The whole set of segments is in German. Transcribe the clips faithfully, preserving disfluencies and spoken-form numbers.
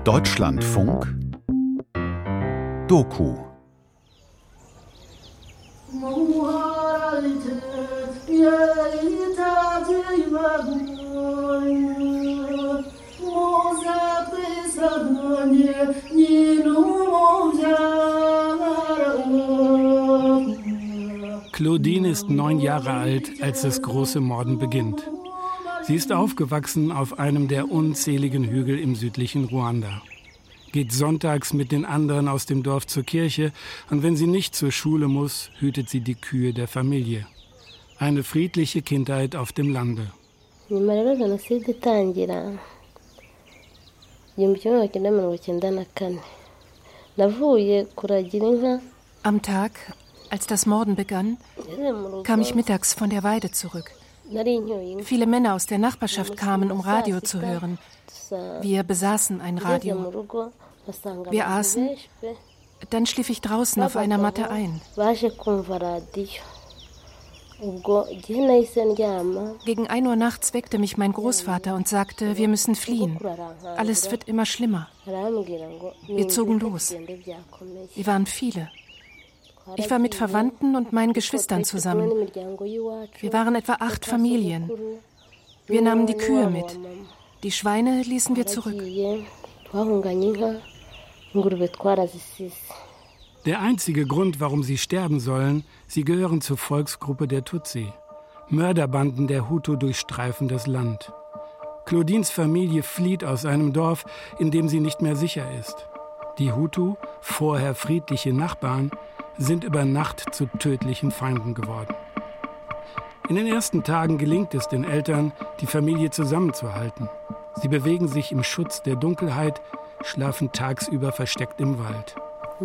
Deutschlandfunk Doku. Claudine ist neun Jahre alt, als das große Morden beginnt. Sie ist aufgewachsen auf einem der unzähligen Hügel im südlichen Ruanda. Geht sonntags mit den anderen aus dem Dorf zur Kirche und wenn sie nicht zur Schule muss, hütet sie die Kühe der Familie. Eine friedliche Kindheit auf dem Lande. Am Tag, als das Morden begann, kam ich mittags von der Weide zurück. Viele Männer aus der Nachbarschaft kamen, um Radio zu hören. Wir besaßen ein Radio. Wir aßen, dann schlief ich draußen auf einer Matte ein. Gegen ein Uhr nachts weckte mich mein Großvater und sagte, wir müssen fliehen. Alles wird immer schlimmer. Wir zogen los. Wir waren viele. Ich war mit Verwandten und meinen Geschwistern zusammen. Wir waren etwa acht Familien. Wir nahmen die Kühe mit. Die Schweine ließen wir zurück. Der einzige Grund, warum sie sterben sollen, sie gehören zur Volksgruppe der Tutsi. Mörderbanden der Hutu durchstreifen das Land. Claudines Familie flieht aus einem Dorf, in dem sie nicht mehr sicher ist. Die Hutu, vorher friedliche Nachbarn, sind über Nacht zu tödlichen Feinden geworden. In den ersten Tagen gelingt es den Eltern, die Familie zusammenzuhalten. Sie bewegen sich im Schutz der Dunkelheit, schlafen tagsüber versteckt im Wald.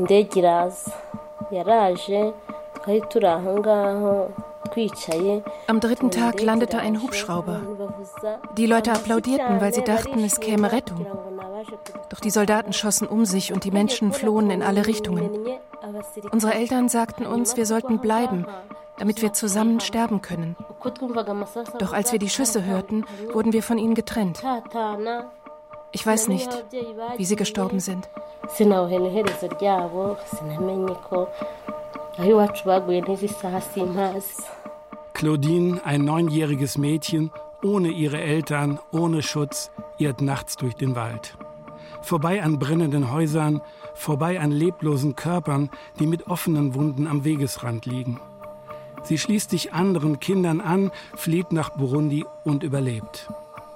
Am dritten Tag landete ein Hubschrauber. Die Leute applaudierten, weil sie dachten, es käme Rettung. Doch die Soldaten schossen um sich und die Menschen flohen in alle Richtungen. Unsere Eltern sagten uns, wir sollten bleiben, damit wir zusammen sterben können. Doch als wir die Schüsse hörten, wurden wir von ihnen getrennt. Ich weiß nicht, wie sie gestorben sind. Claudine, ein neunjähriges Mädchen, ohne ihre Eltern, ohne Schutz, irrt nachts durch den Wald. Vorbei an brennenden Häusern, vorbei an leblosen Körpern, die mit offenen Wunden am Wegesrand liegen. Sie schließt sich anderen Kindern an, flieht nach Burundi und überlebt.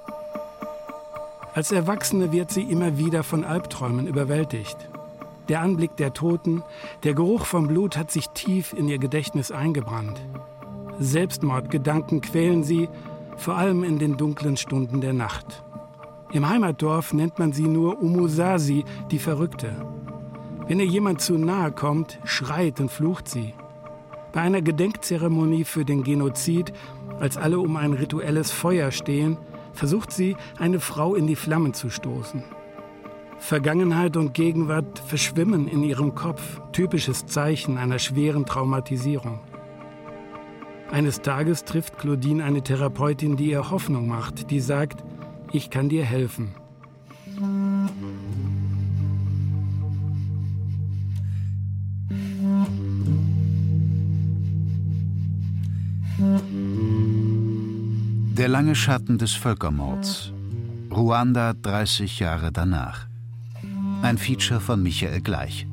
Als Erwachsene wird sie immer wieder von Albträumen überwältigt. Der Anblick der Toten, der Geruch vom Blut hat sich tief in ihr Gedächtnis eingebrannt. Selbstmordgedanken quälen sie, vor allem in den dunklen Stunden der Nacht. Im Heimatdorf nennt man sie nur Umusasi, die Verrückte. Wenn ihr jemand zu nahe kommt, schreit und flucht sie. Bei einer Gedenkzeremonie für den Genozid, als alle um ein rituelles Feuer stehen, versucht sie, eine Frau in die Flammen zu stoßen. Vergangenheit und Gegenwart verschwimmen in ihrem Kopf, typisches Zeichen einer schweren Traumatisierung. Eines Tages trifft Claudine eine Therapeutin, die ihr Hoffnung macht, die sagt, ich kann dir helfen. Der lange Schatten des Völkermords. Ruanda dreißig Jahre danach. Ein Feature von Michael Gleich.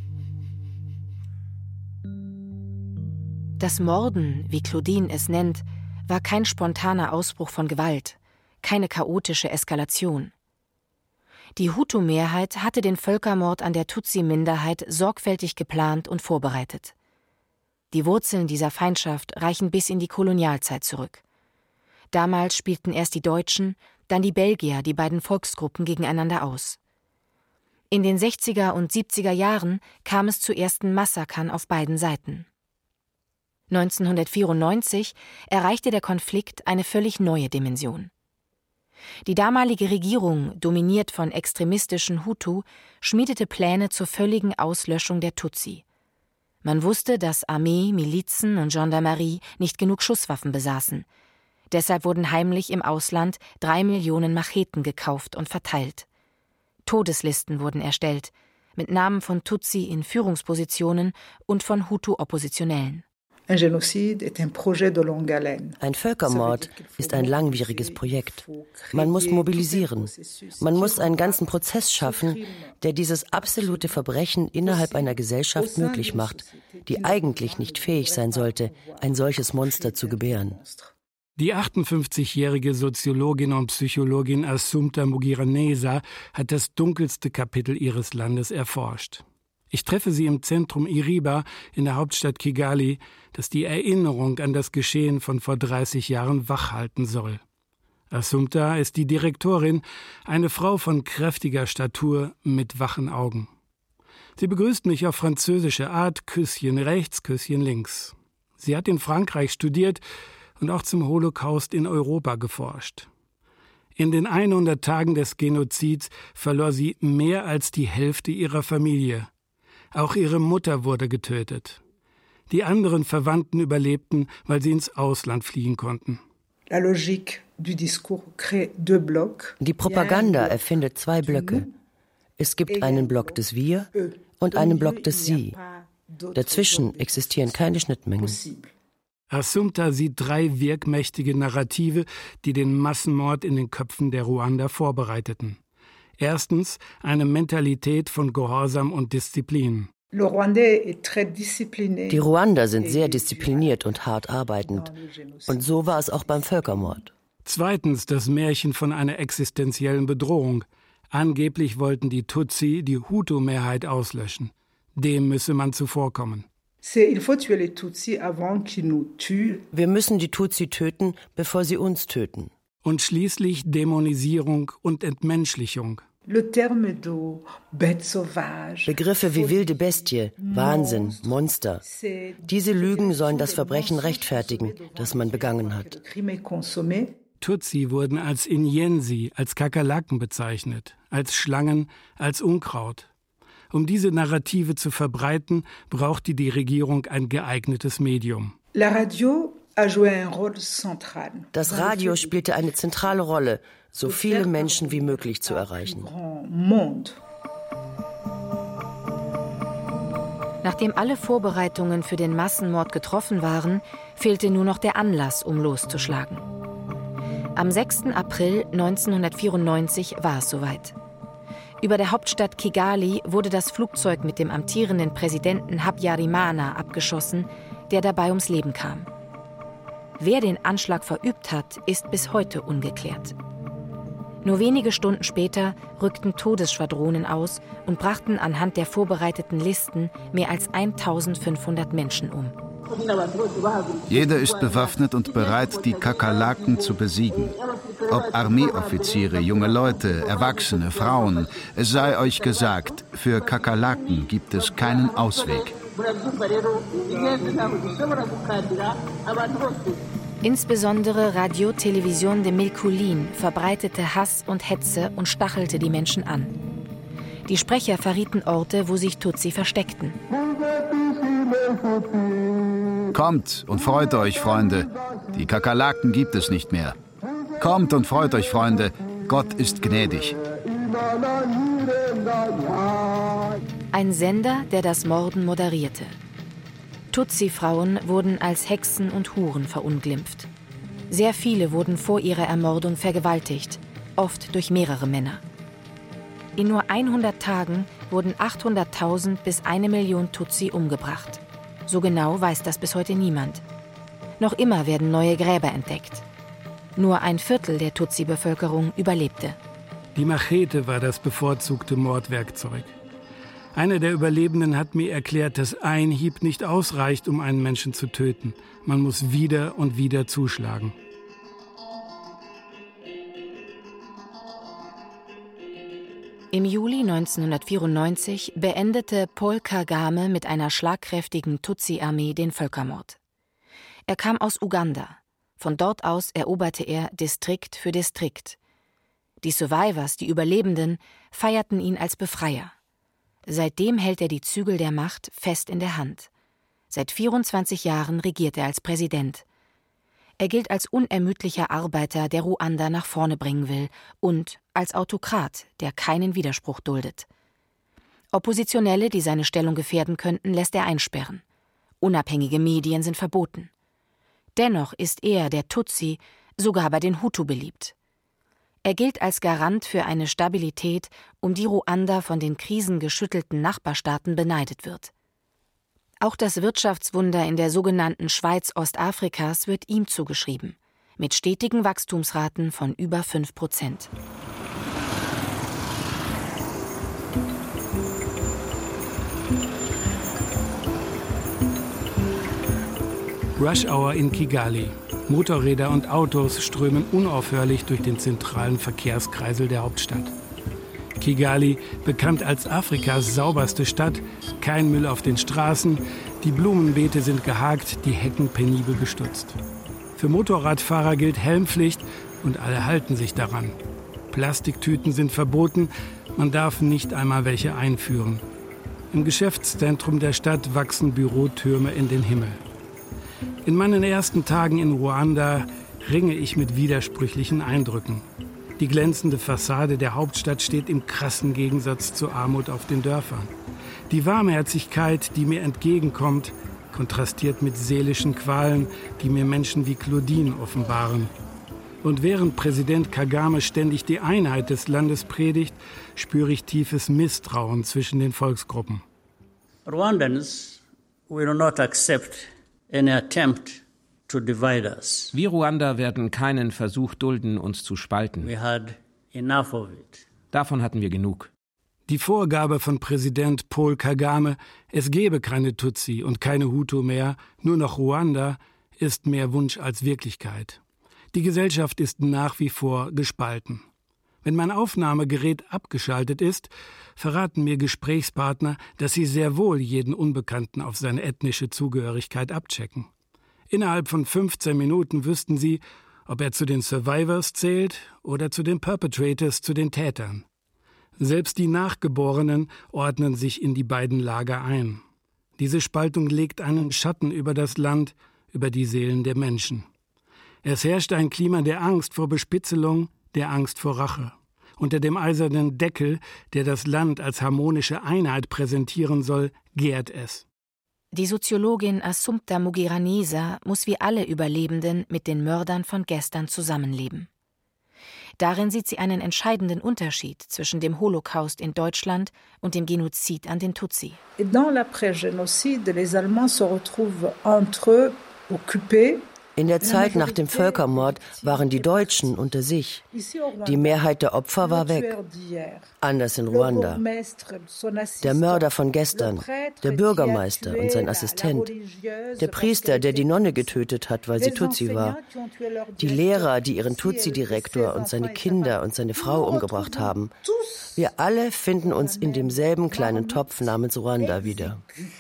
Das Morden, wie Claudine es nennt, war kein spontaner Ausbruch von Gewalt, keine chaotische Eskalation. Die Hutu-Mehrheit hatte den Völkermord an der Tutsi-Minderheit sorgfältig geplant und vorbereitet. Die Wurzeln dieser Feindschaft reichen bis in die Kolonialzeit zurück. Damals spielten erst die Deutschen, dann die Belgier die beiden Volksgruppen gegeneinander aus. In den sechziger und siebziger Jahren kam es zu ersten Massakern auf beiden Seiten. neunzehnhundertvierundneunzig erreichte der Konflikt eine völlig neue Dimension. Die damalige Regierung, dominiert von extremistischen Hutu, schmiedete Pläne zur völligen Auslöschung der Tutsi. Man wusste, dass Armee, Milizen und Gendarmerie nicht genug Schusswaffen besaßen. Deshalb wurden heimlich im Ausland drei Millionen Macheten gekauft und verteilt. Todeslisten wurden erstellt, mit Namen von Tutsi in Führungspositionen und von Hutu-Oppositionellen. Ein Völkermord ist ein langwieriges Projekt. Man muss mobilisieren. Man muss einen ganzen Prozess schaffen, der dieses absolute Verbrechen innerhalb einer Gesellschaft möglich macht, die eigentlich nicht fähig sein sollte, ein solches Monster zu gebären. Die achtundfünfzigjährige Soziologin und Psychologin Assumpta Mugiraneza hat das dunkelste Kapitel ihres Landes erforscht. Ich treffe sie im Zentrum Iriba in der Hauptstadt Kigali, das die Erinnerung an das Geschehen von vor dreißig Jahren wachhalten soll. Assumpta ist die Direktorin, eine Frau von kräftiger Statur mit wachen Augen. Sie begrüßt mich auf französische Art, Küsschen rechts, Küsschen links. Sie hat in Frankreich studiert und auch zum Holocaust in Europa geforscht. In den hundert Tagen des Genozids verlor sie mehr als die Hälfte ihrer Familie. Auch ihre Mutter wurde getötet. Die anderen Verwandten überlebten, weil sie ins Ausland fliehen konnten. Die Propaganda erfindet zwei Blöcke. Es gibt einen Block des Wir und einen Block des Sie. Dazwischen existieren keine Schnittmengen. Assumpta sieht drei wirkmächtige Narrative, die den Massenmord in den Köpfen der Ruander vorbereiteten. Erstens eine Mentalität von Gehorsam und Disziplin. Die Ruander sind sehr diszipliniert und hart arbeitend. Und so war es auch beim Völkermord. Zweitens das Märchen von einer existenziellen Bedrohung. Angeblich wollten die Tutsi die Hutu-Mehrheit auslöschen. Dem müsse man zuvorkommen. Wir müssen die Tutsi töten, bevor sie uns töten. Und schließlich Dämonisierung und Entmenschlichung. Begriffe wie wilde Bestie, Wahnsinn, Monster. Diese Lügen sollen das Verbrechen rechtfertigen, das man begangen hat. Tutsi wurden als Inyensi, als Kakerlaken bezeichnet, als Schlangen, als Unkraut. Um diese Narrative zu verbreiten, brauchte die Regierung ein geeignetes Medium. Das Radio spielte eine zentrale Rolle, so viele Menschen wie möglich zu erreichen. Nachdem alle Vorbereitungen für den Massenmord getroffen waren, fehlte nur noch der Anlass, um loszuschlagen. Am sechsten April neunzehnhundertvierundneunzig war es soweit. Über der Hauptstadt Kigali wurde das Flugzeug mit dem amtierenden Präsidenten Habyarimana abgeschossen, der dabei ums Leben kam. Wer den Anschlag verübt hat, ist bis heute ungeklärt. Nur wenige Stunden später rückten Todesschwadronen aus und brachten anhand der vorbereiteten Listen mehr als eintausendfünfhundert Menschen um. Jeder ist bewaffnet und bereit, die Kakerlaken zu besiegen. Ob Armeeoffiziere, junge Leute, Erwachsene, Frauen, es sei euch gesagt, für Kakerlaken gibt es keinen Ausweg. Insbesondere Radio Television de Milkulin verbreitete Hass und Hetze und stachelte die Menschen an. Die Sprecher verrieten Orte, wo sich Tutsi versteckten. Kommt und freut euch, Freunde. Die Kakerlaken gibt es nicht mehr. Kommt und freut euch, Freunde. Gott ist gnädig. Ein Sender, der das Morden moderierte. Tutsi-Frauen wurden als Hexen und Huren verunglimpft. Sehr viele wurden vor ihrer Ermordung vergewaltigt, oft durch mehrere Männer. In nur hundert Tagen wurden achthunderttausend bis eine Million Tutsi umgebracht. So genau weiß das bis heute niemand. Noch immer werden neue Gräber entdeckt. Nur ein Viertel der Tutsi-Bevölkerung überlebte. Die Machete war das bevorzugte Mordwerkzeug. Einer der Überlebenden hat mir erklärt, dass ein Hieb nicht ausreicht, um einen Menschen zu töten. Man muss wieder und wieder zuschlagen. Im Juli neunzehnhundertvierundneunzig beendete Paul Kagame mit einer schlagkräftigen Tutsi-Armee den Völkermord. Er kam aus Uganda. Von dort aus eroberte er Distrikt für Distrikt. Die Survivors, die Überlebenden, feierten ihn als Befreier. Seitdem hält er die Zügel der Macht fest in der Hand. Seit vierundzwanzig Jahren regiert er als Präsident. Er gilt als unermüdlicher Arbeiter, der Ruanda nach vorne bringen will, und als Autokrat, der keinen Widerspruch duldet. Oppositionelle, die seine Stellung gefährden könnten, lässt er einsperren. Unabhängige Medien sind verboten. Dennoch ist er, der Tutsi, sogar bei den Hutu beliebt. Er gilt als Garant für eine Stabilität, um die Ruanda von den krisengeschüttelten Nachbarstaaten beneidet wird. Auch das Wirtschaftswunder in der sogenannten Schweiz Ostafrikas wird ihm zugeschrieben, mit stetigen Wachstumsraten von über fünf Prozent. Rush Hour in Kigali. Motorräder und Autos strömen unaufhörlich durch den zentralen Verkehrskreisel der Hauptstadt. Kigali, bekannt als Afrikas sauberste Stadt, kein Müll auf den Straßen, die Blumenbeete sind gehakt, die Hecken penibel gestutzt. Für Motorradfahrer gilt Helmpflicht und alle halten sich daran. Plastiktüten sind verboten, man darf nicht einmal welche einführen. Im Geschäftszentrum der Stadt wachsen Bürotürme in den Himmel. In meinen ersten Tagen in Ruanda ringe ich mit widersprüchlichen Eindrücken. Die glänzende Fassade der Hauptstadt steht im krassen Gegensatz zur Armut auf den Dörfern. Die Warmherzigkeit, die mir entgegenkommt, kontrastiert mit seelischen Qualen, die mir Menschen wie Claudine offenbaren. Und während Präsident Kagame ständig die Einheit des Landes predigt, spüre ich tiefes Misstrauen zwischen den Volksgruppen. Rwandans will not accept any attempt to divide us. Wir Ruander werden keinen Versuch dulden, uns zu spalten. We had enough of it. Davon hatten wir genug. Die Vorgabe von Präsident Paul Kagame, es gebe keine Tutsi und keine Hutu mehr, nur noch Ruanda, ist mehr Wunsch als Wirklichkeit. Die Gesellschaft ist nach wie vor gespalten. Wenn mein Aufnahmegerät abgeschaltet ist, verraten mir Gesprächspartner, dass sie sehr wohl jeden Unbekannten auf seine ethnische Zugehörigkeit abchecken. Innerhalb von fünfzehn Minuten wüssten sie, ob er zu den Survivors zählt oder zu den Perpetrators, zu den Tätern. Selbst die Nachgeborenen ordnen sich in die beiden Lager ein. Diese Spaltung legt einen Schatten über das Land, über die Seelen der Menschen. Es herrscht ein Klima der Angst vor Bespitzelung, der Angst vor Rache. Unter dem eisernen Deckel, der das Land als harmonische Einheit präsentieren soll, gärt es. Die Soziologin Assumpta Mugiraneza muss wie alle Überlebenden mit den Mördern von gestern zusammenleben. Darin sieht sie einen entscheidenden Unterschied zwischen dem Holocaust in Deutschland und dem Genozid an den Tutsi. Dans l'après-génocide, les Allemands se retrouvent entre eux occupés. In der Zeit nach dem Völkermord waren die Deutschen unter sich. Die Mehrheit der Opfer war weg. Anders in Ruanda. Der Mörder von gestern, der Bürgermeister und sein Assistent, der Priester, der die Nonne getötet hat, weil sie Tutsi war, die Lehrer, die ihren Tutsi-Direktor und seine Kinder und seine Frau umgebracht haben. Wir alle finden uns in demselben kleinen Topf namens Ruanda wieder.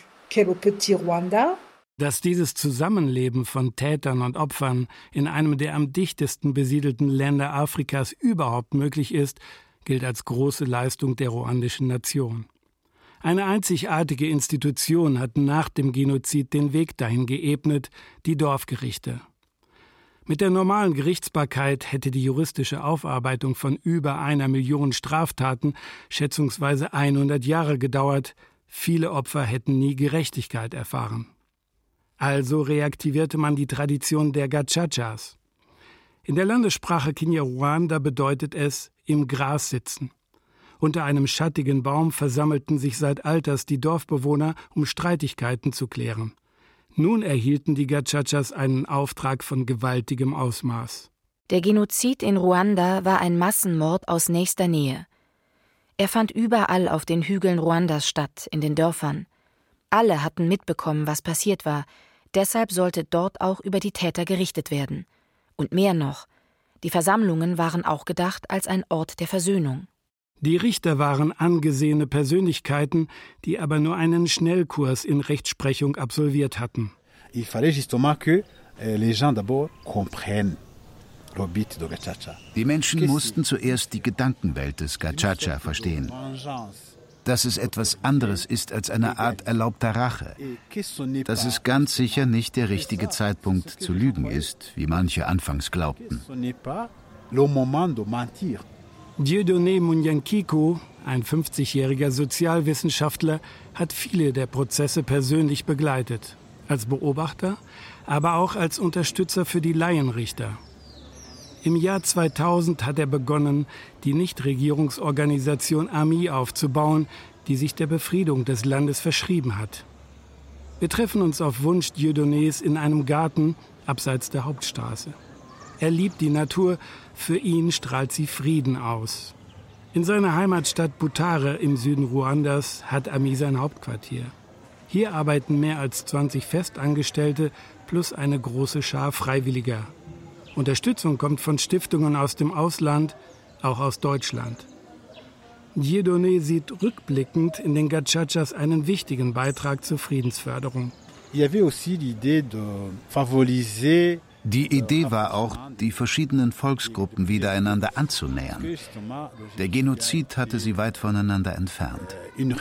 Dass dieses Zusammenleben von Tätern und Opfern in einem der am dichtesten besiedelten Länder Afrikas überhaupt möglich ist, gilt als große Leistung der ruandischen Nation. Eine einzigartige Institution hat nach dem Genozid den Weg dahin geebnet, die Dorfgerichte. Mit der normalen Gerichtsbarkeit hätte die juristische Aufarbeitung von über einer Million Straftaten schätzungsweise hundert Jahre gedauert. Viele Opfer hätten nie Gerechtigkeit erfahren. Also reaktivierte man die Tradition der Gachachas. In der Landessprache Kinyarwanda bedeutet es im Gras sitzen. Unter einem schattigen Baum versammelten sich seit alters die Dorfbewohner, um Streitigkeiten zu klären. Nun erhielten die Gachachas einen Auftrag von gewaltigem Ausmaß. Der Genozid in Ruanda war ein Massenmord aus nächster Nähe. Er fand überall auf den Hügeln Ruandas statt, in den Dörfern. Alle hatten mitbekommen, was passiert war. Deshalb sollte dort auch über die Täter gerichtet werden. Und mehr noch, die Versammlungen waren auch gedacht als ein Ort der Versöhnung. Die Richter waren angesehene Persönlichkeiten, die aber nur einen Schnellkurs in Rechtsprechung absolviert hatten. Il fallait justement que les gens d'abord comprennent. Die Menschen mussten zuerst die Gedankenwelt des Gachacha verstehen. dass es etwas anderes ist als eine Art erlaubter Rache, dass es ganz sicher nicht der richtige Zeitpunkt zu lügen ist, wie manche anfangs glaubten. Dieudonné Munyankiko, ein fünfzigjähriger Sozialwissenschaftler, hat viele der Prozesse persönlich begleitet, als Beobachter, aber auch als Unterstützer für die Laienrichter. Im Jahr zweitausend hat er begonnen, die Nichtregierungsorganisation A M I aufzubauen, die sich der Befriedung des Landes verschrieben hat. Wir treffen uns auf Wunsch Dieudonnés in einem Garten abseits der Hauptstraße. Er liebt die Natur, für ihn strahlt sie Frieden aus. In seiner Heimatstadt Butare im Süden Ruandas hat A M I sein Hauptquartier. Hier arbeiten mehr als zwanzig Festangestellte plus eine große Schar Freiwilliger. Unterstützung kommt von Stiftungen aus dem Ausland, auch aus Deutschland. Dieudonné sieht rückblickend in den Gachachas einen wichtigen Beitrag zur Friedensförderung. Die Idee war auch, die verschiedenen Volksgruppen wieder einander anzunähern. Der Genozid hatte sie weit voneinander entfernt.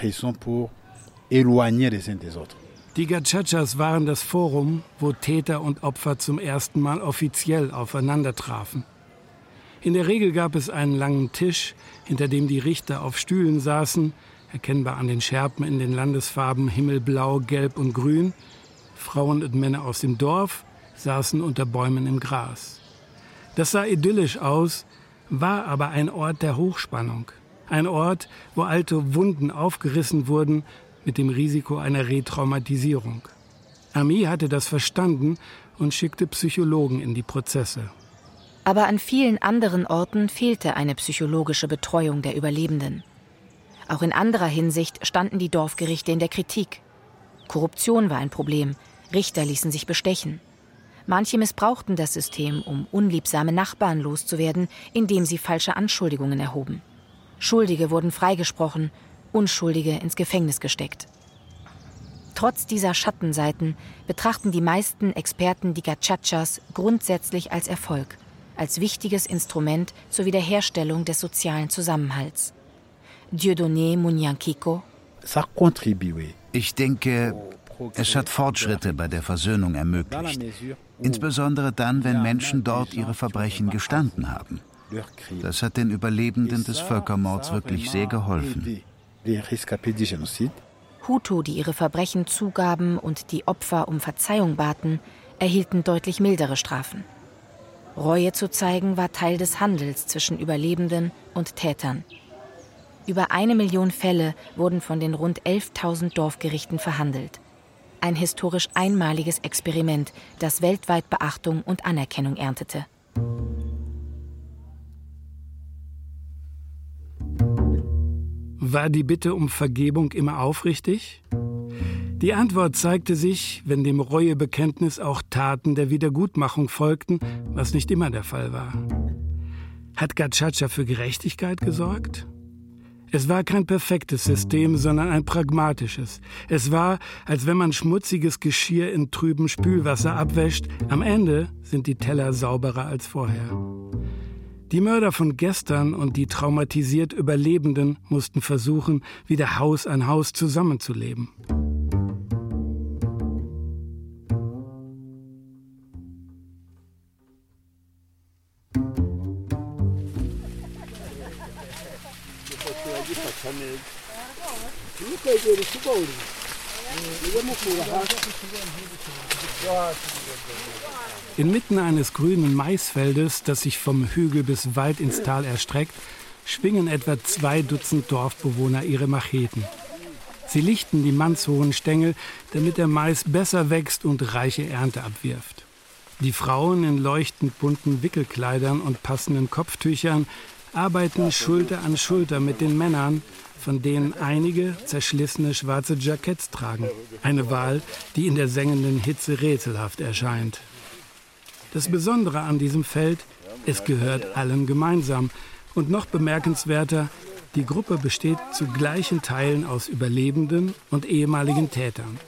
Die Gachachas waren das Forum, wo Täter und Opfer zum ersten Mal offiziell aufeinander trafen. In der Regel gab es einen langen Tisch, hinter dem die Richter auf Stühlen saßen, erkennbar an den Schärpen in den Landesfarben Himmelblau, Gelb und Grün. Frauen und Männer aus dem Dorf saßen unter Bäumen im Gras. Das sah idyllisch aus, war aber ein Ort der Hochspannung. Ein Ort, wo alte Wunden aufgerissen wurden, mit dem Risiko einer Retraumatisierung. A M I hatte das verstanden und schickte Psychologen in die Prozesse. Aber an vielen anderen Orten fehlte eine psychologische Betreuung der Überlebenden. Auch in anderer Hinsicht standen die Dorfgerichte in der Kritik. Korruption war ein Problem, Richter ließen sich bestechen. Manche missbrauchten das System, um unliebsame Nachbarn loszuwerden, indem sie falsche Anschuldigungen erhoben. Schuldige wurden freigesprochen, Unschuldige ins Gefängnis gesteckt. Trotz dieser Schattenseiten betrachten die meisten Experten die Gachachas grundsätzlich als Erfolg, als wichtiges Instrument zur Wiederherstellung des sozialen Zusammenhalts. Dieudonné Munyankiko: Ich denke, es hat Fortschritte bei der Versöhnung ermöglicht. Insbesondere dann, wenn Menschen dort ihre Verbrechen gestanden haben. Das hat den Überlebenden des Völkermords wirklich sehr geholfen. Hutu, die ihre Verbrechen zugaben und die Opfer um Verzeihung baten, erhielten deutlich mildere Strafen. Reue zu zeigen war Teil des Handels zwischen Überlebenden und Tätern. Über eine Million Fälle wurden von den rund elftausend Dorfgerichten verhandelt. Ein historisch einmaliges Experiment, das weltweit Beachtung und Anerkennung erntete. War die Bitte um Vergebung immer aufrichtig? Die Antwort zeigte sich, wenn dem Reuebekenntnis auch Taten der Wiedergutmachung folgten, was nicht immer der Fall war. Hat Gachacha für Gerechtigkeit gesorgt? Es war kein perfektes System, sondern ein pragmatisches. Es war, als wenn man schmutziges Geschirr in trübem Spülwasser abwäscht. Am Ende sind die Teller sauberer als vorher. Die Mörder von gestern und die traumatisiert Überlebenden mussten versuchen, wieder Haus an Haus zusammenzuleben. Inmitten eines grünen Maisfeldes, das sich vom Hügel bis weit ins Tal erstreckt, schwingen etwa zwei Dutzend Dorfbewohner ihre Macheten. Sie lichten die mannshohen Stängel, damit der Mais besser wächst und reiche Ernte abwirft. Die Frauen in leuchtend bunten Wickelkleidern und passenden Kopftüchern arbeiten Schulter an Schulter mit den Männern, von denen einige zerschlissene schwarze Jacketts tragen. Eine Wahl, die in der sengenden Hitze rätselhaft erscheint. Das Besondere an diesem Feld, es gehört allen gemeinsam. Und noch bemerkenswerter, die Gruppe besteht zu gleichen Teilen aus Überlebenden und ehemaligen Tätern.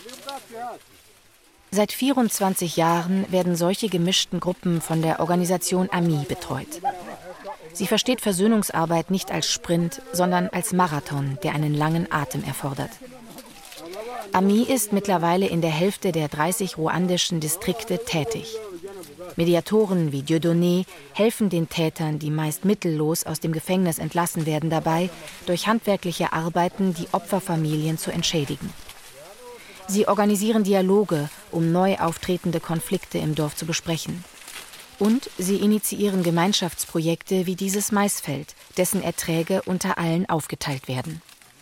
Seit vierundzwanzig Jahren werden solche gemischten Gruppen von der Organisation A M I betreut. Sie versteht Versöhnungsarbeit nicht als Sprint, sondern als Marathon, der einen langen Atem erfordert. Ami ist mittlerweile in der Hälfte der dreißig ruandischen Distrikte tätig. Mediatoren wie Dieudonné helfen den Tätern, die meist mittellos aus dem Gefängnis entlassen werden, dabei, durch handwerkliche Arbeiten die Opferfamilien zu entschädigen. Sie organisieren Dialoge, um neu auftretende Konflikte im Dorf zu besprechen. Und sie initiieren Gemeinschaftsprojekte wie dieses Maisfeld, dessen Erträge unter allen aufgeteilt werden.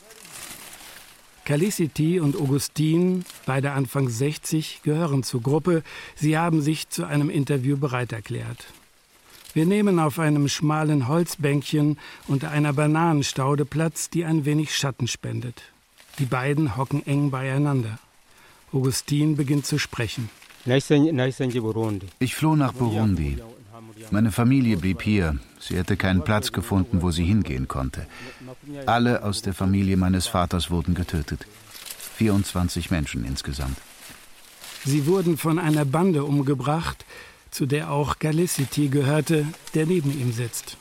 Calicity und Augustin, beide Anfang sechzig, gehören zur Gruppe. Sie haben sich zu einem Interview bereit erklärt. Wir nehmen auf einem schmalen Holzbänkchen unter einer Bananenstaude Platz, die ein wenig Schatten spendet. Die beiden hocken eng beieinander. Augustin beginnt zu sprechen. Ich floh nach Burundi. Meine Familie blieb hier. Sie hätte keinen Platz gefunden, wo sie hingehen konnte. Alle aus der Familie meines Vaters wurden getötet. vierundzwanzig Menschen insgesamt. Sie wurden von einer Bande umgebracht, zu der auch Calicity gehörte, der neben ihm sitzt.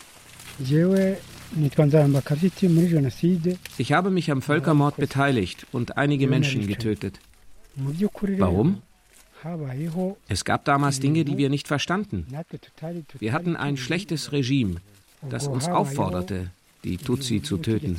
Ich habe mich am Völkermord beteiligt und einige Menschen getötet. Warum? Es gab damals Dinge, die wir nicht verstanden. Wir hatten ein schlechtes Regime, das uns aufforderte, die Tutsi zu töten.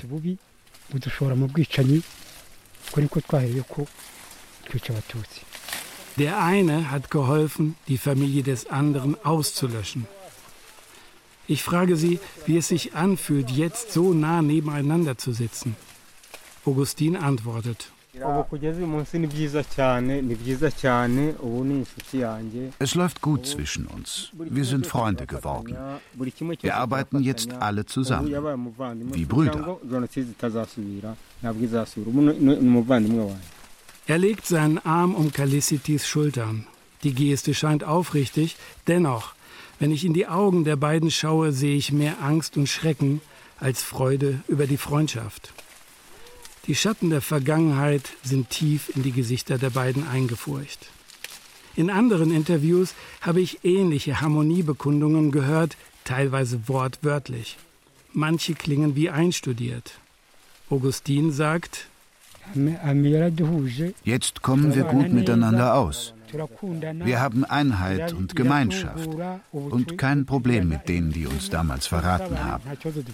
Der eine hat geholfen, die Familie des anderen auszulöschen. Ich frage sie, wie es sich anfühlt, jetzt so nah nebeneinander zu sitzen. Augustin antwortet: Es läuft gut zwischen uns. Wir sind Freunde geworden. Wir arbeiten jetzt alle zusammen, wie Brüder. Er legt seinen Arm um Calicitys Schultern. Die Geste scheint aufrichtig. Dennoch, wenn ich in die Augen der beiden schaue, sehe ich mehr Angst und Schrecken als Freude über die Freundschaft. Die Schatten der Vergangenheit sind tief in die Gesichter der beiden eingefurcht. In anderen Interviews habe ich ähnliche Harmoniebekundungen gehört, teilweise wortwörtlich. Manche klingen wie einstudiert. Augustin sagt: Jetzt kommen wir gut miteinander aus. Wir haben Einheit und Gemeinschaft und kein Problem mit denen, die uns damals verraten haben.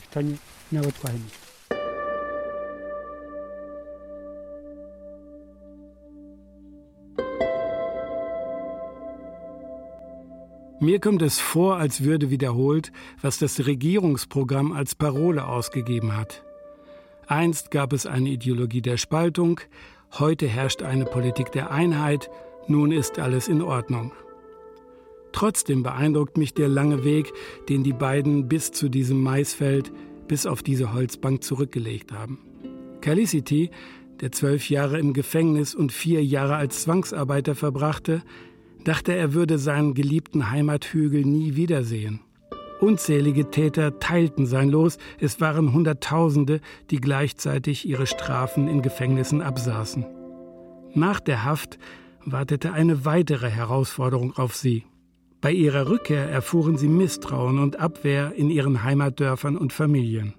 Mir kommt es vor, als würde wiederholt, was das Regierungsprogramm als Parole ausgegeben hat. Einst gab es eine Ideologie der Spaltung, heute herrscht eine Politik der Einheit, nun ist alles in Ordnung. Trotzdem beeindruckt mich der lange Weg, den die beiden bis zu diesem Maisfeld, bis auf diese Holzbank zurückgelegt haben. Calicity, der zwölf Jahre im Gefängnis und vier Jahre als Zwangsarbeiter verbrachte, dachte, er würde seinen geliebten Heimathügel nie wiedersehen. Unzählige Täter teilten sein Los. Es waren Hunderttausende, die gleichzeitig ihre Strafen in Gefängnissen absaßen. Nach der Haft wartete eine weitere Herausforderung auf sie. Bei ihrer Rückkehr erfuhren sie Misstrauen und Abwehr in ihren Heimatdörfern und Familien.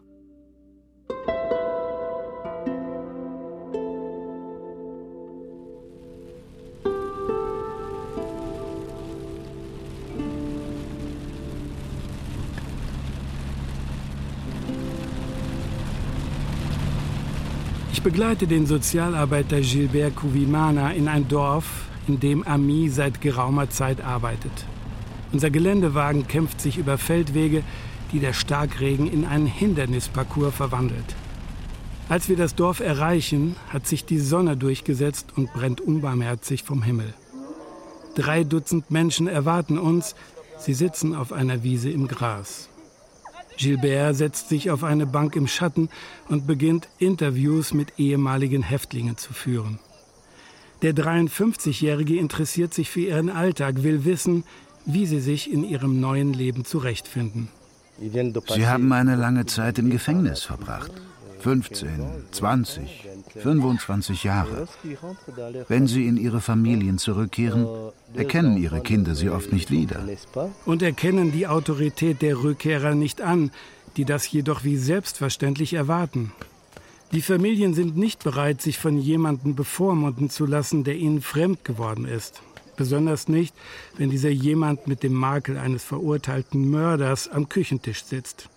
Ich begleite den Sozialarbeiter Gilbert Kuvimana in ein Dorf, in dem Ami seit geraumer Zeit arbeitet. Unser Geländewagen kämpft sich über Feldwege, die der Starkregen in einen Hindernisparcours verwandelt. Als wir das Dorf erreichen, hat sich die Sonne durchgesetzt und brennt unbarmherzig vom Himmel. Drei Dutzend Menschen erwarten uns, sie sitzen auf einer Wiese im Gras. Gilbert setzt sich auf eine Bank im Schatten und beginnt, Interviews mit ehemaligen Häftlingen zu führen. Der dreiundfünfzigjährige interessiert sich für ihren Alltag, will wissen, wie sie sich in ihrem neuen Leben zurechtfinden. Sie haben eine lange Zeit im Gefängnis verbracht. fünfzehn, zwanzig, fünfundzwanzig Jahre. Wenn sie in ihre Familien zurückkehren, erkennen ihre Kinder sie oft nicht wieder. Und erkennen die Autorität der Rückkehrer nicht an, die das jedoch wie selbstverständlich erwarten. Die Familien sind nicht bereit, sich von jemandem bevormunden zu lassen, der ihnen fremd geworden ist. Besonders nicht, wenn dieser jemand mit dem Makel eines verurteilten Mörders am Küchentisch sitzt.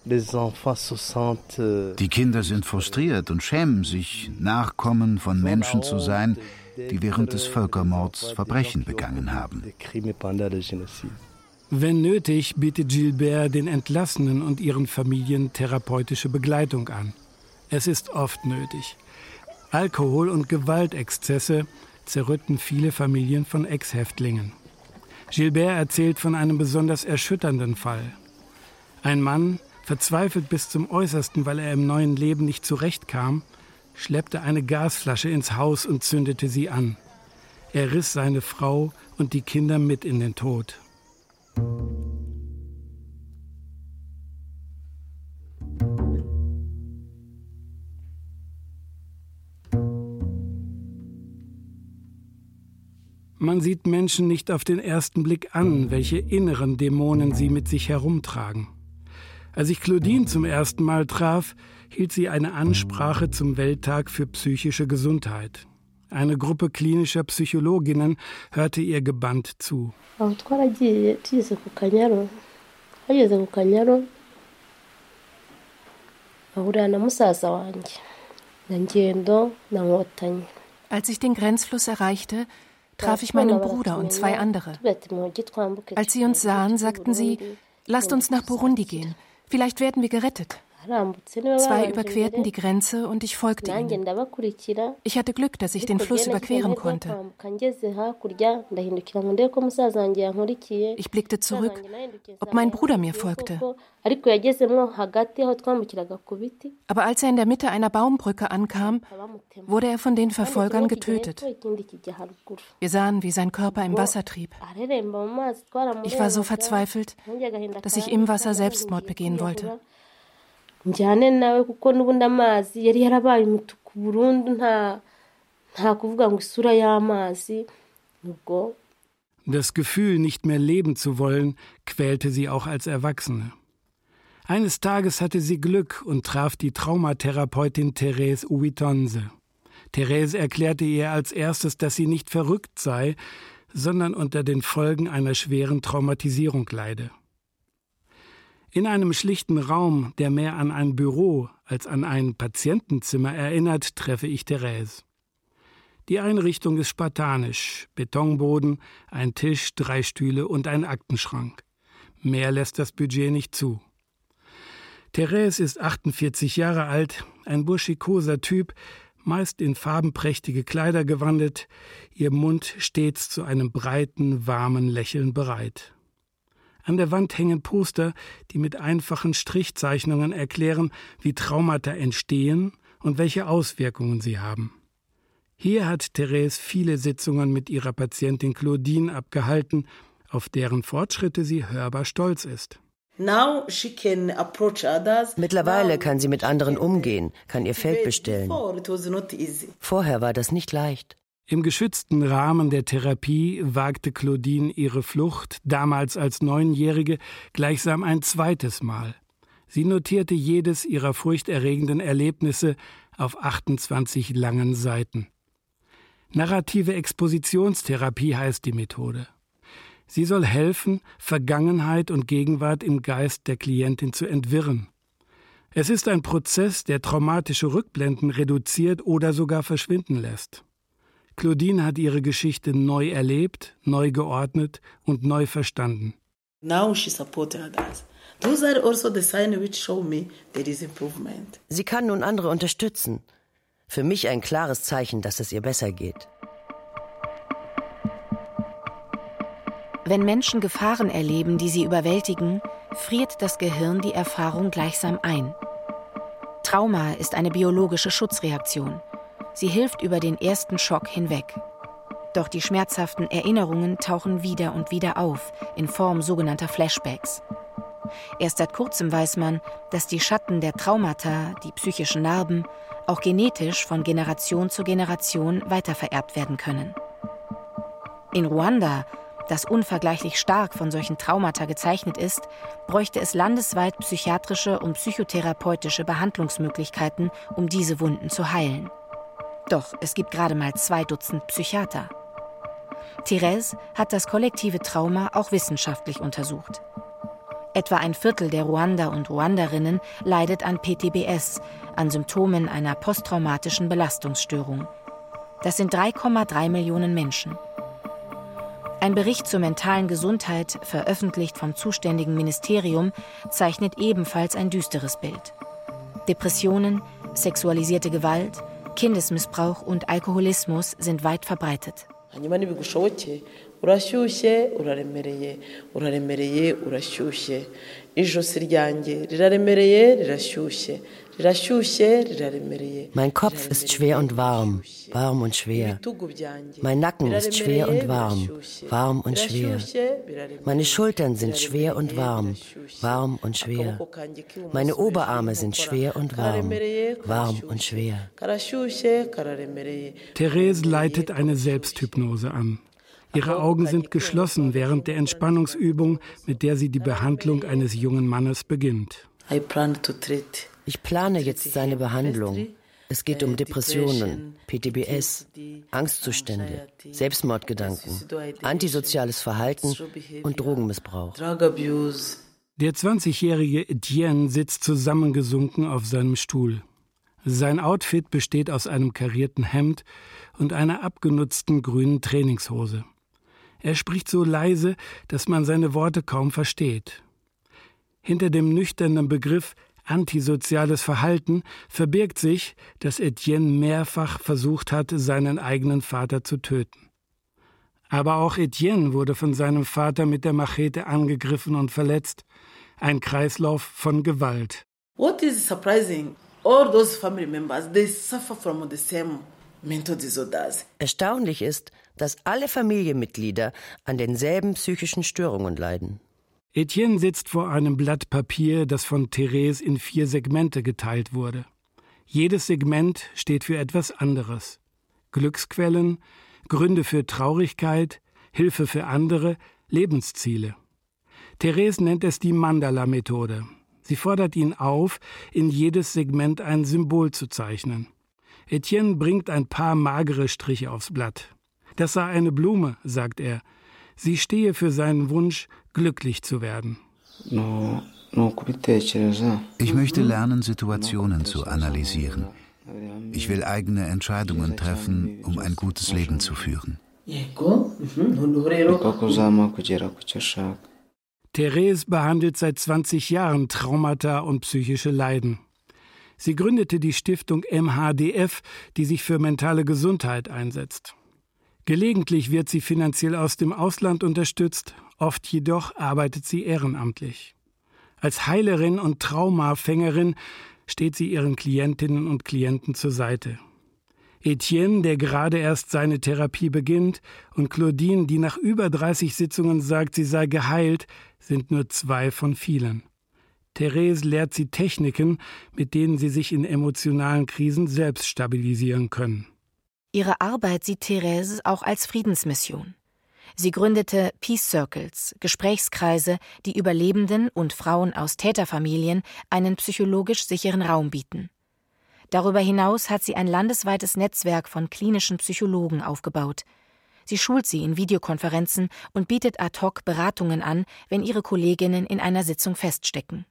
Die Kinder sind frustriert und schämen sich, Nachkommen von Menschen zu sein, die während des Völkermords Verbrechen begangen haben. Wenn nötig, bietet Gilbert den Entlassenen und ihren Familien therapeutische Begleitung an. Es ist oft nötig. Alkohol- und Gewaltexzesse zerrütten viele Familien von Ex-Häftlingen. Gilbert erzählt von einem besonders erschütternden Fall. Ein Mann, verzweifelt bis zum Äußersten, weil er im neuen Leben nicht zurechtkam, schleppte eine Gasflasche ins Haus und zündete sie an. Er riss seine Frau und die Kinder mit in den Tod. Man sieht Menschen nicht auf den ersten Blick an, welche inneren Dämonen sie mit sich herumtragen. Als ich Claudine zum ersten Mal traf, hielt sie eine Ansprache zum Welttag für psychische Gesundheit. Eine Gruppe klinischer Psychologinnen hörte ihr gebannt zu. Als ich den Grenzfluss erreichte, traf ich meinen Bruder und zwei andere. Als sie uns sahen, sagten sie, lasst uns nach Burundi gehen, vielleicht werden wir gerettet. Zwei überquerten die Grenze und ich folgte ihnen. Ich hatte Glück, dass ich den Fluss überqueren konnte. Ich blickte zurück, ob mein Bruder mir folgte. Aber als er in der Mitte einer Baumbrücke ankam, wurde er von den Verfolgern getötet. Wir sahen, wie sein Körper im Wasser trieb. Ich war so verzweifelt, dass ich im Wasser Selbstmord begehen wollte. Das Gefühl, nicht mehr leben zu wollen, quälte sie auch als Erwachsene. Eines Tages hatte sie Glück und traf die Traumatherapeutin Thérèse Ouitonze. Thérèse erklärte ihr als erstes, dass sie nicht verrückt sei, sondern unter den Folgen einer schweren Traumatisierung leide. In einem schlichten Raum, der mehr an ein Büro als an ein Patientenzimmer erinnert, treffe ich Thérèse. Die Einrichtung ist spartanisch: Betonboden, ein Tisch, drei Stühle und ein Aktenschrank. Mehr lässt das Budget nicht zu. Thérèse ist achtundvierzig Jahre alt, ein burschikoser Typ, meist in farbenprächtige Kleider gewandelt, ihr Mund stets zu einem breiten, warmen Lächeln bereit. An der Wand hängen Poster, die mit einfachen Strichzeichnungen erklären, wie Traumata entstehen und welche Auswirkungen sie haben. Hier hat Thérèse viele Sitzungen mit ihrer Patientin Claudine abgehalten, auf deren Fortschritte sie hörbar stolz ist. Mittlerweile kann sie mit anderen umgehen, kann ihr Feld bestellen. Vorher war das nicht leicht. Im geschützten Rahmen der Therapie wagte Claudine ihre Flucht, damals als Neunjährige, gleichsam ein zweites Mal. Sie notierte jedes ihrer furchterregenden Erlebnisse auf achtundzwanzig langen Seiten. Narrative Expositionstherapie heißt die Methode. Sie soll helfen, Vergangenheit und Gegenwart im Geist der Klientin zu entwirren. Es ist ein Prozess, der traumatische Rückblenden reduziert oder sogar verschwinden lässt. Claudine hat ihre Geschichte neu erlebt, neu geordnet und neu verstanden. Sie kann nun andere unterstützen. Für mich ein klares Zeichen, dass es ihr besser geht. Wenn Menschen Gefahren erleben, die sie überwältigen, friert das Gehirn die Erfahrung gleichsam ein. Trauma ist eine biologische Schutzreaktion. Sie hilft über den ersten Schock hinweg. Doch die schmerzhaften Erinnerungen tauchen wieder und wieder auf, in Form sogenannter Flashbacks. Erst seit kurzem weiß man, dass die Schatten der Traumata, die psychischen Narben, auch genetisch von Generation zu Generation weitervererbt werden können. In Ruanda, das unvergleichlich stark von solchen Traumata gezeichnet ist, bräuchte es landesweit psychiatrische und psychotherapeutische Behandlungsmöglichkeiten, um diese Wunden zu heilen. Doch es gibt gerade mal zwei Dutzend Psychiater. Thérèse hat das kollektive Trauma auch wissenschaftlich untersucht. Etwa ein Viertel der Ruander und Ruanderinnen leidet an P T B S, an Symptomen einer posttraumatischen Belastungsstörung. Das sind drei Komma drei Millionen Menschen. Ein Bericht zur mentalen Gesundheit, veröffentlicht vom zuständigen Ministerium, zeichnet ebenfalls ein düsteres Bild. Depressionen, sexualisierte Gewalt, Kindesmissbrauch und Alkoholismus sind weit verbreitet. urashyushye uraremereye uraremereye urashyushye ijosi ryanjye riraremereye rirashyushye rirashyushye riraremereye. Mein Kopf ist schwer und warm, warm und schwer. Mein Nacken ist schwer und warm, warm und schwer. Meine Schultern sind schwer und warm, warm und schwer. Meine Oberarme sind schwer und warm, warm und schwer. Thérèse leitet eine Selbsthypnose an. Ihre Augen sind geschlossen während der Entspannungsübung, mit der sie die Behandlung eines jungen Mannes beginnt. Ich plane jetzt seine Behandlung. Es geht um Depressionen, P T B S, Angstzustände, Selbstmordgedanken, antisoziales Verhalten und Drogenmissbrauch. Der zwanzigjährige Etienne sitzt zusammengesunken auf seinem Stuhl. Sein Outfit besteht aus einem karierten Hemd und einer abgenutzten grünen Trainingshose. Er spricht so leise, dass man seine Worte kaum versteht. Hinter dem nüchternen Begriff antisoziales Verhalten verbirgt sich, dass Etienne mehrfach versucht hat, seinen eigenen Vater zu töten. Aber auch Etienne wurde von seinem Vater mit der Machete angegriffen und verletzt. Ein Kreislauf von Gewalt. What is surprising? All those family members, they suffer from the same mental disorders. Erstaunlich ist, dass alle Familienmitglieder an denselben psychischen Störungen leiden. Etienne sitzt vor einem Blatt Papier, das von Thérèse in vier Segmente geteilt wurde. Jedes Segment steht für etwas anderes. Glücksquellen, Gründe für Traurigkeit, Hilfe für andere, Lebensziele. Thérèse nennt es die Mandala-Methode. Sie fordert ihn auf, in jedes Segment ein Symbol zu zeichnen. Etienne bringt ein paar magere Striche aufs Blatt. Das sei eine Blume, sagt er. Sie stehe für seinen Wunsch, glücklich zu werden. Ich möchte lernen, Situationen zu analysieren. Ich will eigene Entscheidungen treffen, um ein gutes Leben zu führen. Thérèse behandelt seit zwanzig Jahren Traumata und psychische Leiden. Sie gründete die Stiftung M H D F, die sich für mentale Gesundheit einsetzt. Gelegentlich wird sie finanziell aus dem Ausland unterstützt, oft jedoch arbeitet sie ehrenamtlich. Als Heilerin und Traumafängerin steht sie ihren Klientinnen und Klienten zur Seite. Etienne, der gerade erst seine Therapie beginnt, und Claudine, die nach über dreißig Sitzungen sagt, sie sei geheilt, sind nur zwei von vielen. Thérèse lehrt sie Techniken, mit denen sie sich in emotionalen Krisen selbst stabilisieren können. Ihre Arbeit sieht Thérèse auch als Friedensmission. Sie gründete Peace Circles, Gesprächskreise, die Überlebenden und Frauen aus Täterfamilien einen psychologisch sicheren Raum bieten. Darüber hinaus hat sie ein landesweites Netzwerk von klinischen Psychologen aufgebaut. Sie schult sie in Videokonferenzen und bietet ad hoc Beratungen an, wenn ihre Kolleginnen in einer Sitzung feststecken.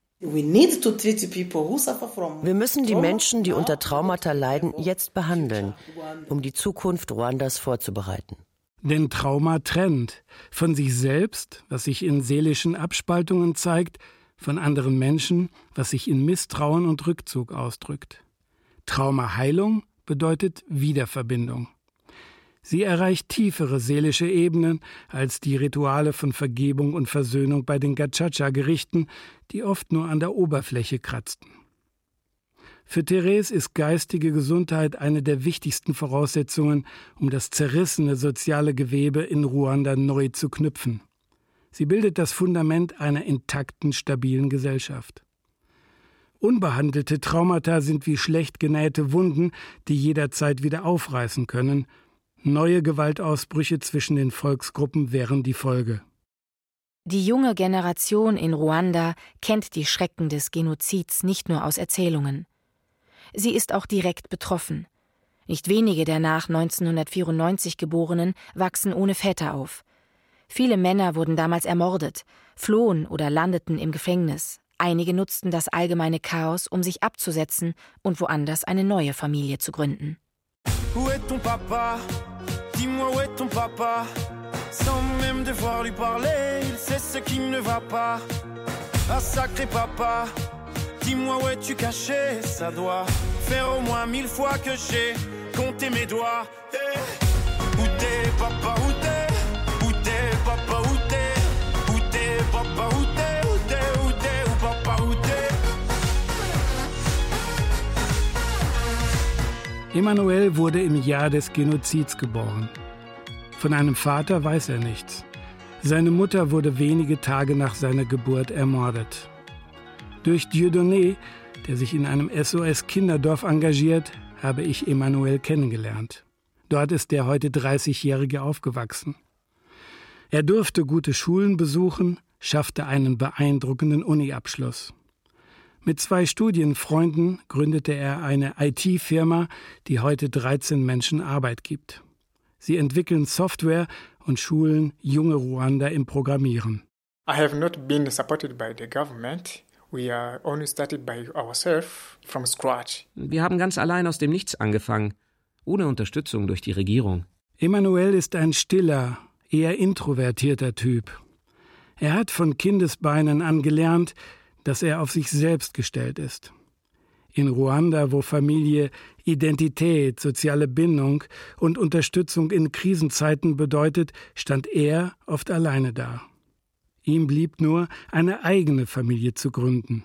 Wir müssen die Menschen, die unter Traumata leiden, jetzt behandeln, um die Zukunft Ruandas vorzubereiten. Denn Trauma trennt von sich selbst, was sich in seelischen Abspaltungen zeigt, von anderen Menschen, was sich in Misstrauen und Rückzug ausdrückt. Traumaheilung bedeutet Wiederverbindung. Sie erreicht tiefere seelische Ebenen als die Rituale von Vergebung und Versöhnung bei den Gacaca-Gerichten, die oft nur an der Oberfläche kratzten. Für Thérèse ist geistige Gesundheit eine der wichtigsten Voraussetzungen, um das zerrissene soziale Gewebe in Ruanda neu zu knüpfen. Sie bildet das Fundament einer intakten, stabilen Gesellschaft. Unbehandelte Traumata sind wie schlecht genähte Wunden, die jederzeit wieder aufreißen können. Neue Gewaltausbrüche zwischen den Volksgruppen wären die Folge. Die junge Generation in Ruanda kennt die Schrecken des Genozids nicht nur aus Erzählungen. Sie ist auch direkt betroffen. Nicht wenige der nach neunzehnhundertvierundneunzig Geborenen wachsen ohne Väter auf. Viele Männer wurden damals ermordet, flohen oder landeten im Gefängnis. Einige nutzten das allgemeine Chaos, um sich abzusetzen und woanders eine neue Familie zu gründen. Où est ton papa? Dis-moi où est ton papa? Sans même devoir lui parler, il sait ce qui ne va pas. Ah sacré papa, dis-moi où es-tu caché? Ça doit faire au moins mille fois que j'ai compté mes doigts. Hey. Où t'es papa, où t'es? Où t'es papa, où t'es? Où t'es papa, où t'es? Où t'es, où t'es, où papa, où t'es? Emmanuel wurde im Jahr des Genozids geboren. Von einem Vater weiß er nichts. Seine Mutter wurde wenige Tage nach seiner Geburt ermordet. Durch Dieudonné, der sich in einem S O S-Kinderdorf engagiert, habe ich Emmanuel kennengelernt. Dort ist der heute dreißigjährige aufgewachsen. Er durfte gute Schulen besuchen, schaffte einen beeindruckenden Uni-Abschluss. Mit zwei Studienfreunden gründete er eine I T-Firma, die heute dreizehn Menschen Arbeit gibt. Sie entwickeln Software und schulen junge Ruander im Programmieren. I have not been supported by the government. We are only started by ourselves from scratch. Wir haben ganz allein aus dem Nichts angefangen, ohne Unterstützung durch die Regierung. Emmanuel ist ein stiller, eher introvertierter Typ. Er hat von Kindesbeinen an gelernt, dass er auf sich selbst gestellt ist. In Ruanda, wo Familie Identität, soziale Bindung und Unterstützung in Krisenzeiten bedeutet, stand er oft alleine da. Ihm blieb nur, eine eigene Familie zu gründen.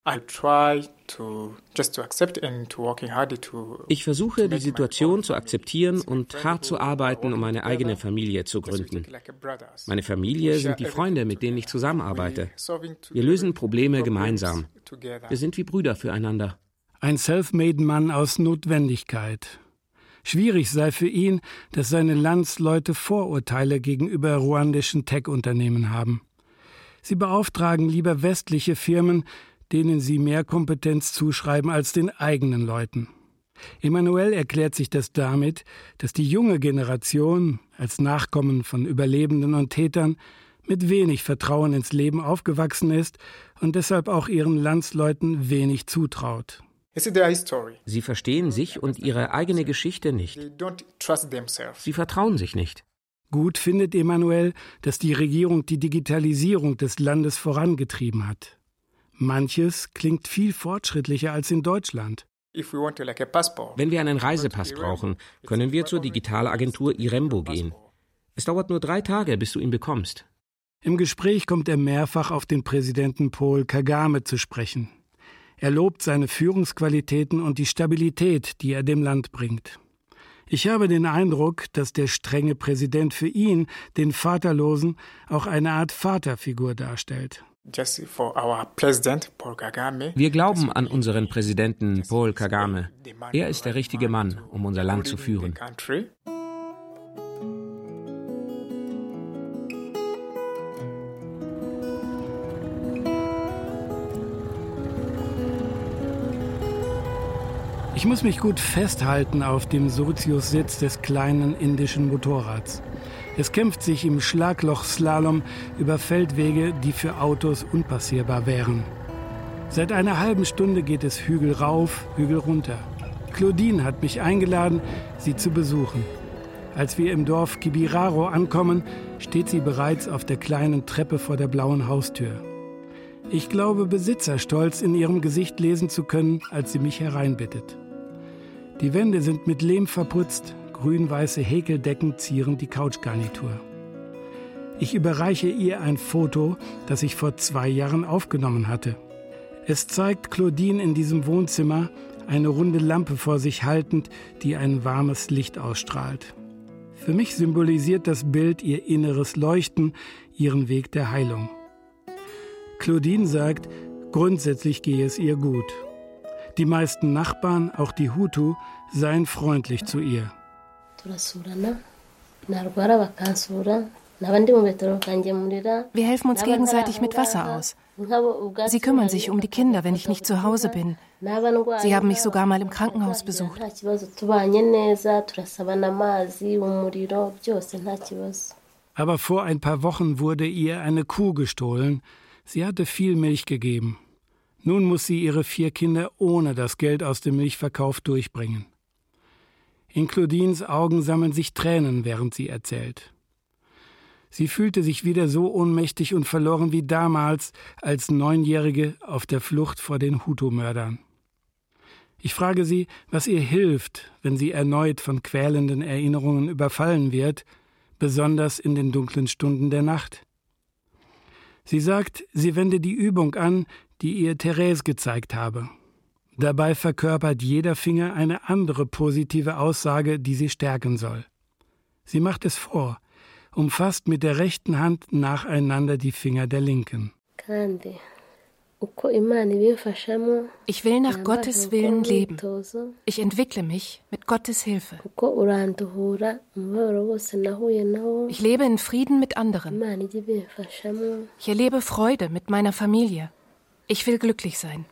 Ich versuche, die Situation zu akzeptieren und hart zu arbeiten, um eine eigene Familie zu gründen. Meine Familie sind die Freunde, mit denen ich zusammenarbeite. Wir lösen Probleme gemeinsam. Wir sind wie Brüder füreinander. Ein Selfmade-Mann aus Notwendigkeit. Schwierig sei für ihn, dass seine Landsleute Vorurteile gegenüber ruandischen Tech-Unternehmen haben. Sie beauftragen lieber westliche Firmen, denen sie mehr Kompetenz zuschreiben als den eigenen Leuten. Emmanuel erklärt sich das damit, dass die junge Generation, als Nachkommen von Überlebenden und Tätern, mit wenig Vertrauen ins Leben aufgewachsen ist und deshalb auch ihren Landsleuten wenig zutraut. Sie verstehen sich und ihre eigene Geschichte nicht. Sie vertrauen sich nicht. Gut findet Emmanuel, dass die Regierung die Digitalisierung des Landes vorangetrieben hat. Manches klingt viel fortschrittlicher als in Deutschland. Wenn wir einen Reisepass brauchen, können wir zur Digitalagentur Irembo gehen. Es dauert nur drei Tage, bis du ihn bekommst. Im Gespräch kommt er mehrfach auf den Präsidenten Paul Kagame zu sprechen. Er lobt seine Führungsqualitäten und die Stabilität, die er dem Land bringt. Ich habe den Eindruck, dass der strenge Präsident für ihn, den Vaterlosen, auch eine Art Vaterfigur darstellt. Wir glauben an unseren Präsidenten Paul Kagame. Er ist der richtige Mann, um unser Land zu führen. Ich muss mich gut festhalten auf dem Sozius-Sitz des kleinen indischen Motorrads. Es kämpft sich im Schlagloch-Slalom über Feldwege, die für Autos unpassierbar wären. Seit einer halben Stunde geht es Hügel rauf, Hügel runter. Claudine hat mich eingeladen, sie zu besuchen. Als wir im Dorf Kibiraro ankommen, steht sie bereits auf der kleinen Treppe vor der blauen Haustür. Ich glaube, Besitzerstolz in ihrem Gesicht lesen zu können, als sie mich hereinbittet. Die Wände sind mit Lehm verputzt, grün-weiße Häkeldecken zieren die Couchgarnitur. Ich überreiche ihr ein Foto, das ich vor zwei Jahren aufgenommen hatte. Es zeigt Claudine in diesem Wohnzimmer, eine runde Lampe vor sich haltend, die ein warmes Licht ausstrahlt. Für mich symbolisiert das Bild ihr inneres Leuchten, ihren Weg der Heilung. Claudine sagt, grundsätzlich gehe es ihr gut. Die meisten Nachbarn, auch die Hutu, seien freundlich zu ihr. Wir helfen uns gegenseitig mit Wasser aus. Sie kümmern sich um die Kinder, wenn ich nicht zu Hause bin. Sie haben mich sogar mal im Krankenhaus besucht. Aber vor ein paar Wochen wurde ihr eine Kuh gestohlen. Sie hatte viel Milch gegeben. Nun muss sie ihre vier Kinder ohne das Geld aus dem Milchverkauf durchbringen. In Claudines Augen sammeln sich Tränen, während sie erzählt. Sie fühlte sich wieder so ohnmächtig und verloren wie damals als Neunjährige auf der Flucht vor den Hutu-Mördern. Ich frage sie, was ihr hilft, wenn sie erneut von quälenden Erinnerungen überfallen wird, besonders in den dunklen Stunden der Nacht. Sie sagt, sie wende die Übung an, die ihr Therese gezeigt habe. Dabei verkörpert jeder Finger eine andere positive Aussage, die sie stärken soll. Sie macht es vor, umfasst mit der rechten Hand nacheinander die Finger der linken. Ich will nach Gottes Willen leben. Ich entwickle mich mit Gottes Hilfe. Ich lebe in Frieden mit anderen. Ich erlebe Freude mit meiner Familie. Ich will glücklich sein.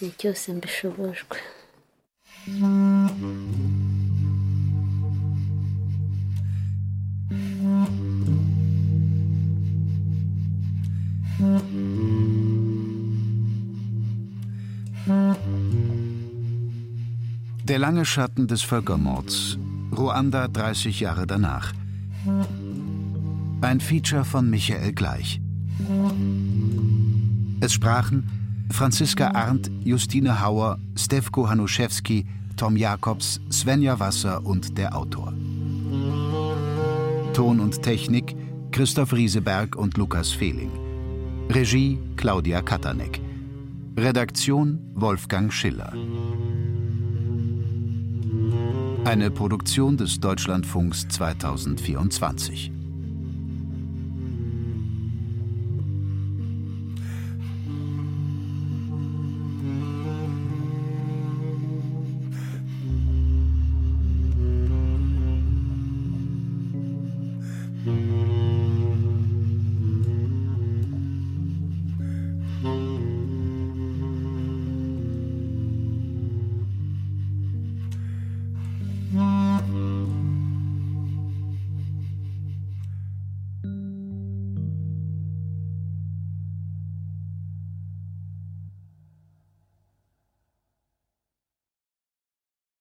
Der lange Schatten des Völkermords. Ruanda dreißig Jahre danach. Ein Feature von Michael Gleich. Es sprachen Franziska Arndt, Justine Hauer, Stefko Hanuszewski, Tom Jakobs, Svenja Wasser und der Autor. Ton und Technik Christoph Rieseberg und Lukas Fehling. Regie Claudia Katanek. Redaktion Wolfgang Schiller. Eine Produktion des Deutschlandfunks zweitausendvierundzwanzig. Mm-hmm.